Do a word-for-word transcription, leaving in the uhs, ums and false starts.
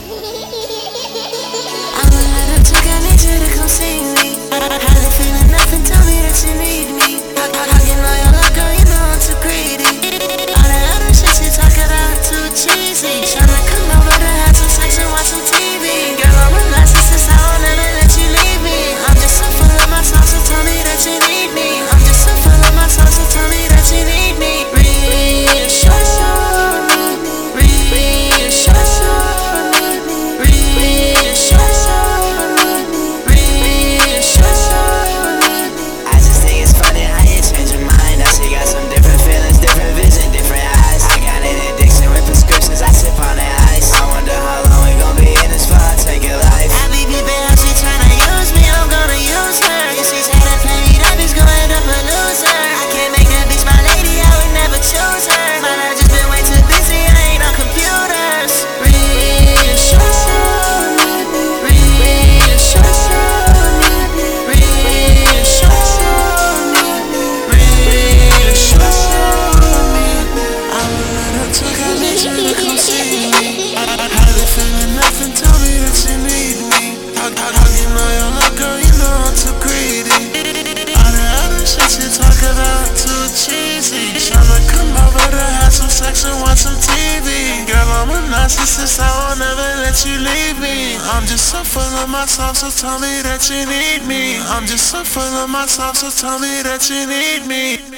I'm a little too I need you to come see me. Hardly feeling nothing, tell me that you need me. Hugging all your love, girl, you know I'm too greedy. All that other shit you talk about too cheesy. Tryna come over to have some sex and watch some T V. Girl, I'm a narcissist, I will never let you leave me. I'm just so full of myself, so tell me that you need me. I'm just so full of myself, so tell me that you need me. Reassure me, reassure me, reassure me, reassure me. I just think it's funny how you change your mind. I see you got some different feelings, different vision, different eyes. I got an addiction with prescriptions, I sip on that ice. I wonder how long we gon' be in this for I take your life. I be peeping how she tryna use me, I'm gonna use her. If she try to play me, that bitch gon' end up a loser. I can't make that bitch my lady, I would never choose her. But I just been way too busy, I ain't on computers. Reassure me, reassure me, reassure me, reassure me. I'm a little too I need you to come see me. Hardly feeling nothing, tell me that you need me. Hugging all your love, girl, you know I'm too greedy. All the other shit you talk about too cheesy. Tryna come over to have some sex and watch some T V. Girl, I'm a narcissist, I will never let you leave me. I'm just so full of myself, so tell me that you need me. I'm just so full of myself, so tell me that you need me.